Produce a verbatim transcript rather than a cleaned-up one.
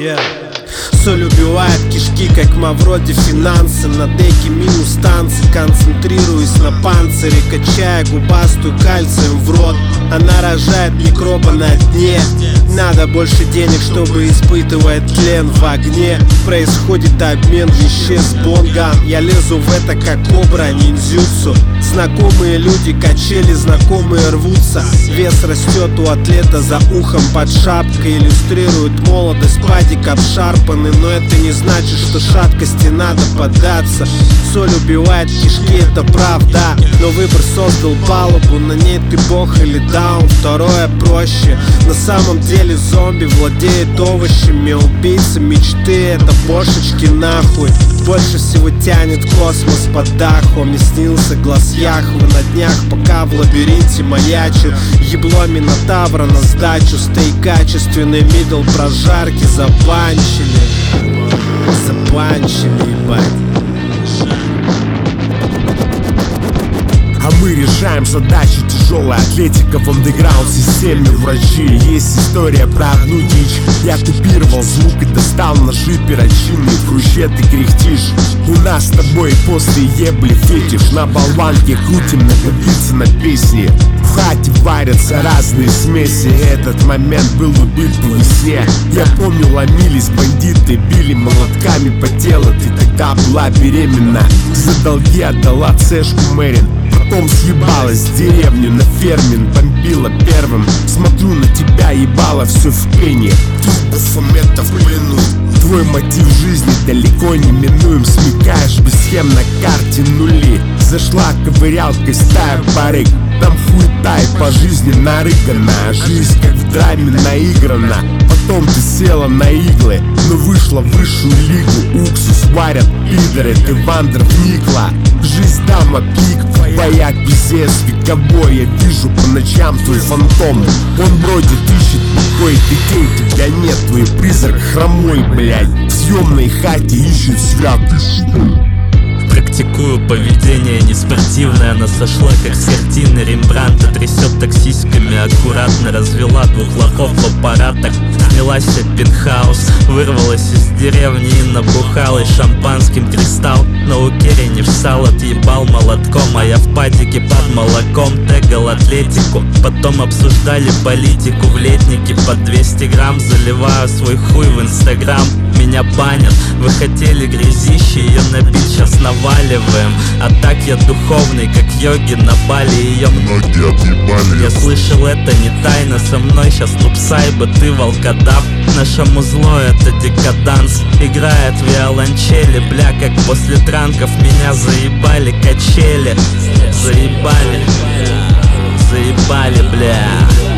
Yeah. Соль убивает кишки, как Мавроди финансы. На деке минус танцы, концентрируясь на панцире, качая губастую кальцием в рот. Она рожает микроба на дне. Надо больше денег, чтобы испытывать тлен в огне. Происходит обмен веществ бонган. Я лезу в это как кобра ниндзюцу. Знакомые люди, качели, знакомые рвутся. Вес растет у атлета за ухом под шапкой. Иллюстрирует молодость, падик обшарпанный. Но это не значит, что шаткости надо поддаться. Соль убивает кишки, это правда. Но выбор создал палубу, на ней ты бог или даун. Второе проще. На самом деле зомби владеет овощами. Убийца мечты, это бошечки нахуй. Больше всего тянет космос под даху. Мне снился глаз Яхвы на днях, пока в лабиринте маячил. Ебло Минотавра на сдачу. Стей качественный, мидл прожарки забанчили. Забанчили, ебать. А мы решаем задачи, тяжелая атлетика в андеграунд системе врачи. Есть история про одну дичь. Я купировал звук и достал ножи перочинные. В хруще ты кряхтишь. У нас с тобой после ебли фетиш. На болванке крутим, наговорится на песни. В хате варятся разные смеси. Этот момент был убит по весне. Я помню, ломились бандиты, били молотками по телу. Ты тогда была беременна. За долги отдала цешку Мэрин. Потом съебалась в деревню на фермин. Бомбила первым. Смотрю на тебя, ебало все в пене. Туфометов в плену. Твой мотив жизни далеко не минуем. Смекаешь без схем на карте нули. Зашла ковырялкой стая барыг. Там хуета и по жизни нарыгана. Жизнь как в драме наиграна. Потом ты села на иглы, но вышла в высшую лигу. Уксус варят пидоры, ты вандер вникла. Жизнь дама пик, твоя пиздец вековой. Я вижу по ночам твой фантом. Он бродит, ищет покой, ты тень, тебя нет. Твой призрак хромой, блядь. В съемной хате ищет свят. Практикую поведение неспортивное. Она сошла как с картины Рембрандта. Трясет таксистками аккуратно. Развела двух лохов в аппаратах. Снялась в пентхаус. Вырвалась из деревни и набухалась шампанским. Кристалл на укере не встал. Отъебал молотком, а я в падике под молоком. Тегал атлетику. Потом обсуждали политику в летнике. Под двести грамм заливаю свой хуй в инстаграм. Меня банят, вы хотели грязище, ее набить, сейчас наваливаем. А так я духовный, как йоги на Бали. Ее ноги отъебали. Я слышал, это не тайна. Со мной сейчас лупсайба, ты волкодав. Наше музло это декаданс. Играет виолончели, бля, как после транков. Меня заебали качели. Заебали, заебали, бля.